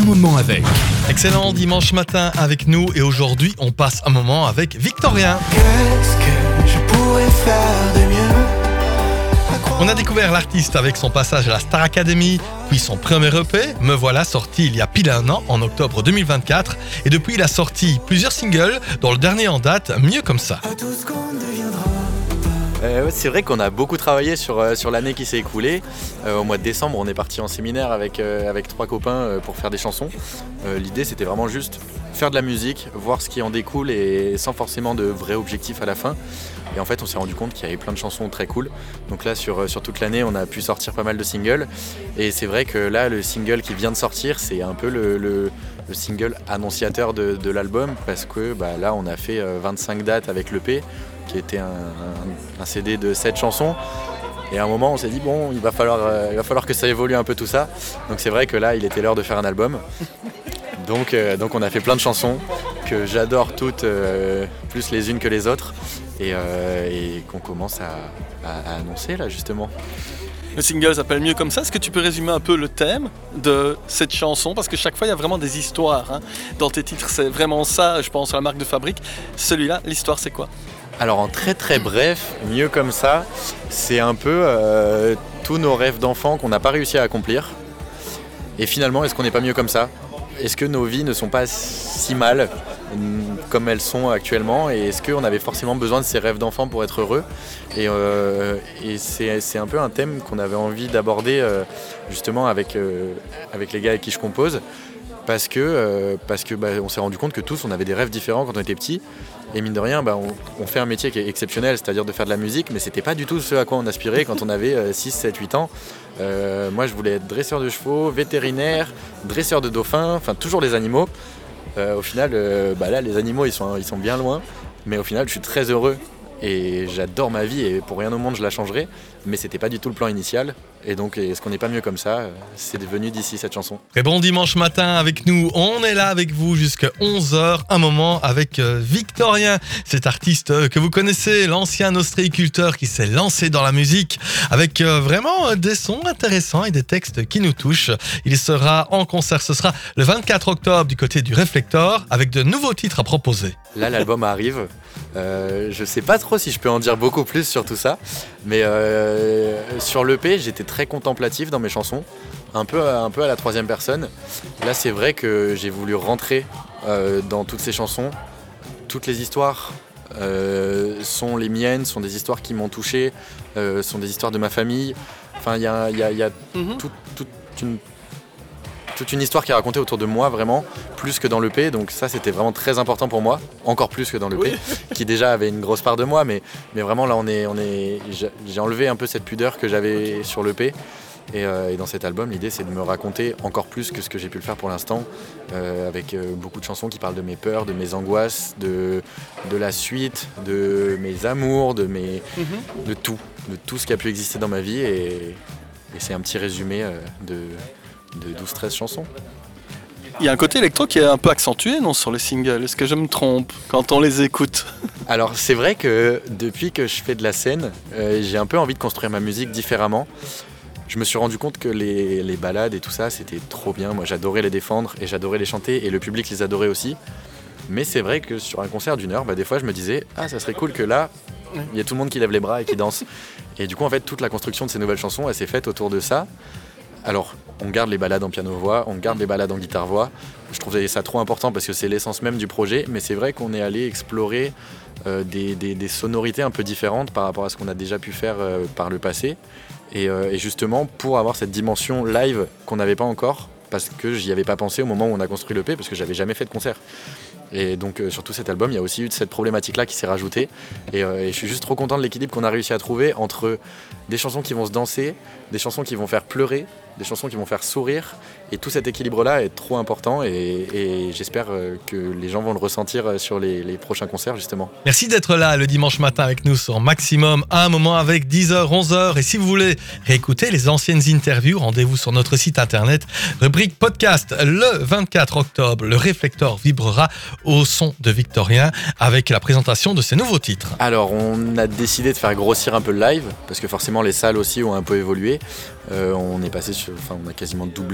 moment avec. Excellent dimanche matin avec nous et aujourd'hui on passe un moment avec Victorien. Qu'est-ce que je pourrais faire de mieux? On a découvert l'artiste avec son passage à la Star Academy, puis son premier EP, Me Voilà, sorti il y a pile un an, en octobre 2024. Et depuis, il a sorti plusieurs singles, dont le dernier en date, Mieux comme ça. À tout ce qu'on deviendra. C'est vrai qu'on a beaucoup travaillé sur l'année qui s'est écoulée. Au mois de décembre, on est parti en séminaire avec 3 copains pour faire des chansons. L'idée, c'était vraiment juste faire de la musique, voir ce qui en découle et sans forcément de vrais objectifs à la fin. Et en fait, on s'est rendu compte qu'il y avait plein de chansons très cool. Donc là, sur toute l'année, on a pu sortir pas mal de singles. Et c'est vrai que là, le single qui vient de sortir, c'est un peu le single annonciateur de l'album parce que là, on a fait 25 dates avec l'EP, qui était un CD de 7 chansons. Et à un moment, on s'est dit, bon, il va falloir que ça évolue un peu tout ça. Donc c'est vrai que là, il était l'heure de faire un album. Donc on a fait plein de chansons que j'adore toutes, plus les unes que les autres. Et qu'on commence à annoncer là, justement. Le single s'appelle Mieux comme ça. Est-ce que tu peux résumer un peu le thème de cette chanson? Parce que chaque fois, il y a vraiment des histoires. Dans tes titres, c'est vraiment ça. Je pense à la marque de fabrique. Celui-là, l'histoire, c'est quoi? Alors en très très bref, Mieux comme ça, c'est un peu tous nos rêves d'enfants qu'on n'a pas réussi à accomplir. Et finalement, est-ce qu'on n'est pas mieux comme ça? Est-ce que nos vies ne sont pas si mal comme elles sont actuellement? Et est-ce qu'on avait forcément besoin de ces rêves d'enfants pour être heureux? Et c'est un peu un thème qu'on avait envie d'aborder justement avec les gars avec qui je compose. Parce que on s'est rendu compte que tous on avait des rêves différents quand on était petits et mine de rien on fait un métier qui est exceptionnel, c'est-à-dire de faire de la musique, mais c'était pas du tout ce à quoi on aspirait quand on avait 6, 7, 8 ans. Moi je voulais être dresseur de chevaux, vétérinaire, dresseur de dauphins, enfin toujours les animaux. Au final là les animaux ils sont bien loin, mais au final je suis très heureux et j'adore ma vie et pour rien au monde je la changerai, mais c'était pas du tout le plan initial. Et donc, est-ce qu'on n'est pas mieux comme ça? C'est devenu d'ici cette chanson. Très bon dimanche matin avec nous. On est là avec vous jusqu'à 11h. Un moment avec Victorien, cet artiste que vous connaissez, l'ancien ostréiculteur qui s'est lancé dans la musique avec vraiment des sons intéressants et des textes qui nous touchent. Il sera en concert, ce sera le 24 octobre du côté du Réflector avec de nouveaux titres à proposer. Là, l'album arrive. Je sais pas trop si je peux en dire beaucoup plus sur tout ça, mais sur l'EP, j'étais très contemplatif dans mes chansons, un peu à la troisième personne. Là, c'est vrai que j'ai voulu rentrer dans toutes ces chansons. Toutes les histoires sont les miennes, sont des histoires qui m'ont touché, sont des histoires de ma famille. Enfin, il y a toute une histoire qui est racontée autour de moi, vraiment, plus que dans l'EP. Donc ça, c'était vraiment très important pour moi, encore plus que dans l'EP, qui déjà avait une grosse part de moi. Mais vraiment, là, j'ai enlevé un peu cette pudeur que j'avais sur l'EP. Et dans cet album, l'idée, c'est de me raconter encore plus que ce que j'ai pu le faire pour l'instant, avec beaucoup de chansons qui parlent de mes peurs, de mes angoisses, de la suite, de mes amours, de tout ce qui a pu exister dans ma vie. Et c'est un petit résumé de 12-13 chansons. Il y a un côté électro qui est un peu accentué, non, sur les singles? Est-ce que je me trompe quand on les écoute? Alors c'est vrai que depuis que je fais de la scène, j'ai un peu envie de construire ma musique différemment. Je me suis rendu compte que les ballades et tout ça, c'était trop bien. Moi j'adorais les défendre et j'adorais les chanter et le public les adorait aussi. Mais c'est vrai que sur un concert d'une heure, des fois je me disais « Ah, ça serait cool que là, il y ait tout le monde qui lève les bras et qui danse. » Et du coup en fait toute la construction de ces nouvelles chansons, elle s'est faite autour de ça. Alors, on garde les ballades en piano-voix, on garde les ballades en guitare-voix. Je trouvais ça trop important parce que c'est l'essence même du projet, mais c'est vrai qu'on est allé explorer des sonorités un peu différentes par rapport à ce qu'on a déjà pu faire par le passé. Et justement, pour avoir cette dimension live qu'on n'avait pas encore, parce que j'y avais pas pensé au moment où on a construit l'EP, parce que j'avais jamais fait de concert. Et donc sur tout cet album, il y a aussi eu cette problématique-là qui s'est rajoutée. Et je suis juste trop content de l'équilibre qu'on a réussi à trouver entre des chansons qui vont se danser, des chansons qui vont faire pleurer, des chansons qui vont faire sourire. Et tout cet équilibre-là est trop important et j'espère que les gens vont le ressentir sur les prochains concerts justement. Merci d'être là le dimanche matin avec nous sur Maximum, un moment avec 10h, 11h. Et si vous voulez réécouter les anciennes interviews, rendez-vous sur notre site internet, rubrique podcast. Le 24 octobre, le Réflector vibrera au son de Victorien avec la présentation de ses nouveaux titres. Alors on a décidé de faire grossir un peu le live parce que forcément les salles aussi ont un peu évolué. On est passé on a quasiment doublé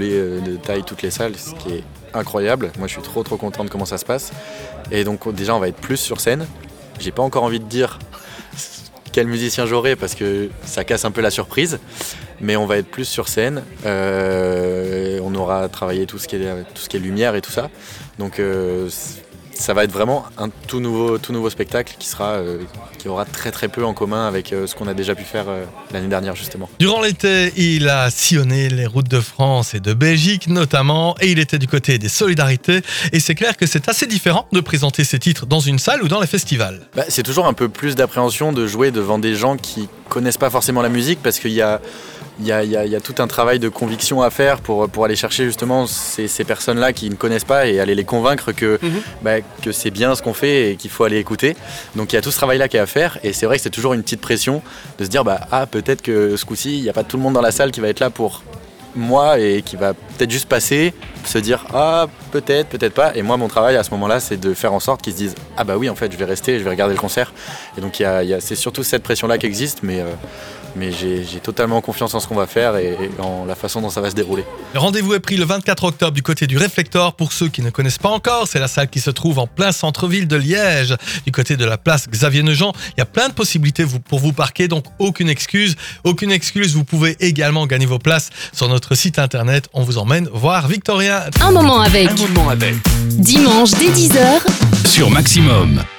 de taille toutes les salles, ce qui est incroyable. Moi je suis trop content de comment ça se passe. Et donc déjà on va être plus sur scène. J'ai pas encore envie de dire quel musicien j'aurai parce que ça casse un peu la surprise. Mais on va être plus sur scène. On aura travaillé tout ce qui est lumière et tout ça. Donc ça va être vraiment un tout nouveau spectacle qui aura très peu en commun avec ce qu'on a déjà pu faire l'année dernière justement. Durant l'été, il a sillonné les routes de France et de Belgique notamment, et il était du côté des solidarités. Et c'est clair que c'est assez différent de présenter ses titres dans une salle ou dans les festivals. C'est toujours un peu plus d'appréhension de jouer devant des gens qui connaissent pas forcément la musique parce qu'il y a tout un travail de conviction à faire pour aller chercher justement ces personnes-là qui ne connaissent pas et aller les convaincre que c'est bien ce qu'on fait et qu'il faut aller écouter. Donc il y a tout ce travail-là qui est à faire et c'est vrai que c'est toujours une petite pression de se dire peut-être que ce coup-ci, il n'y a pas tout le monde dans la salle qui va être là pour moi et qui va peut-être juste passer, se dire peut-être pas. Et moi mon travail à ce moment-là c'est de faire en sorte qu'ils se disent oui en fait je vais rester, je vais regarder le concert. Et donc c'est surtout cette pression-là qui existe mais j'ai totalement confiance en ce qu'on va faire et en la façon dont ça va se dérouler. Le rendez-vous est pris le 24 octobre du côté du Réflector. Pour ceux qui ne connaissent pas encore, c'est la salle qui se trouve en plein centre-ville de Liège, du côté de la place Xavier-Nogent. Il y a plein de possibilités pour vous parquer, donc aucune excuse. Vous pouvez également gagner vos places sur notre site internet. On vous emmène voir Victorien. Un moment avec. Dimanche dès 10h sur Maximum.